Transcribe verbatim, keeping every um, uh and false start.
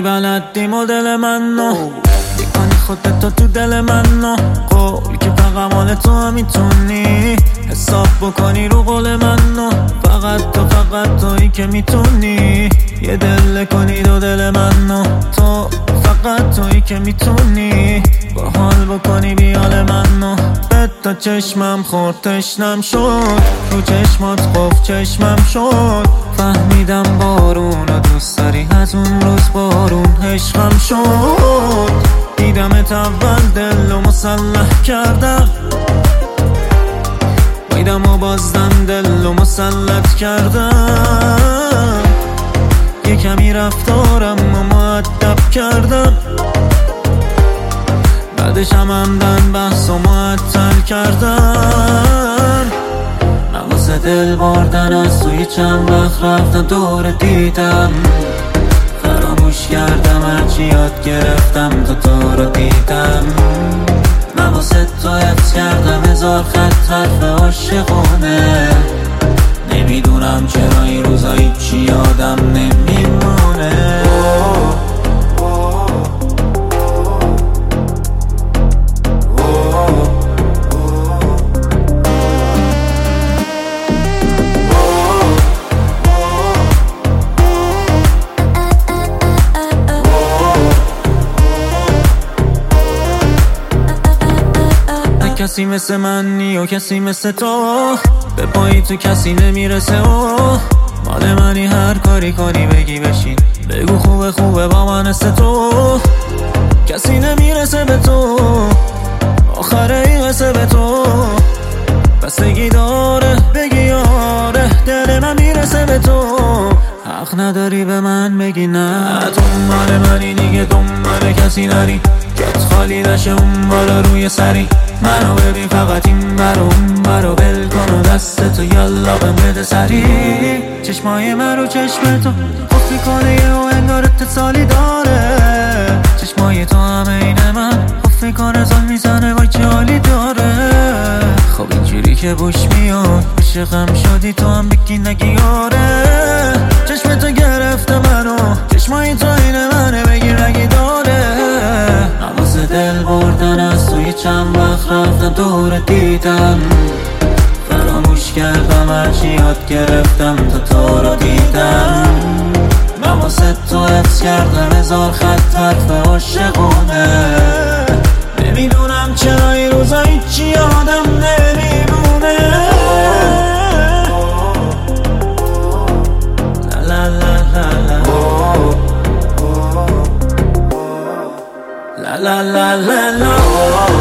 بلدی مدل منو میکنی خودتو تو دل منو قول که فقط مال تو هم میتونی حساب بکنی رو قول منو فقط تو فقط تویی که میتونی یه دل کنی دو دل منو تو فقط تویی که میتونی با حال بکنی بیال منو به تا چشمم خورد تشنم شد رو چشمات قفل چشمم شد فهمیدم بارون رو دوست داری از اون روز بارون عشقم شد دیدمت اول دل و مسلح کردم بایدم و بازدم دل و مسلط کردم یه کمی رفتارم و مؤدب کردم بعدش هم همدن بحث و معطل کردم نواسه دل بردن از توی چند وقت رفتم دور دیدم فراموش کردم هرچی یاد گرفتم تا تو رو دیدم نواسه تو حفظ کردم هزار خط حرف عاشقونه نمیدونم چرا این روزا هیچی یادم نمیمونه کسی مثل منی و کسی مثل تو به پایی تو کسی نمیرسه و مال منی هر کاری کنی بگی بشین بگو خوبه خوبه با من است تو کسی نمیرسه به تو آخره این قصه به تو بستگی داره بگی آره دل من میرسه به تو حق نداری به من بگی نه تو مال منی دیگه دنبال کسی نری جات خالی نشه اون بالا روی سری منو ببین فقط این برو اون برو بل کن و دست تو یالا بهم بده سری چشمای من رو چشم تو خفت میکنه و انگار اتصالی داره چشمای تو همه این من خفت میکنه زل میزنه وای چه حالی داره خب اینجوری که بوش میاد عاشقم شدی تو هم بگی نگی آره چشم تو گرفته منو چشمای تو این منه بگیر نگی داره نواسه دل بردن از توی چند وقت رفتم دور دیدم فراموش کردم هرچی یاد گرفتم تا تو رو دیدم نواسه تو حفظ کردم هزار خط حرف عاشقونه نمیدونم چرا این روزا هیچی یادم نمیمونه لا لا لا لا لا لا لا لا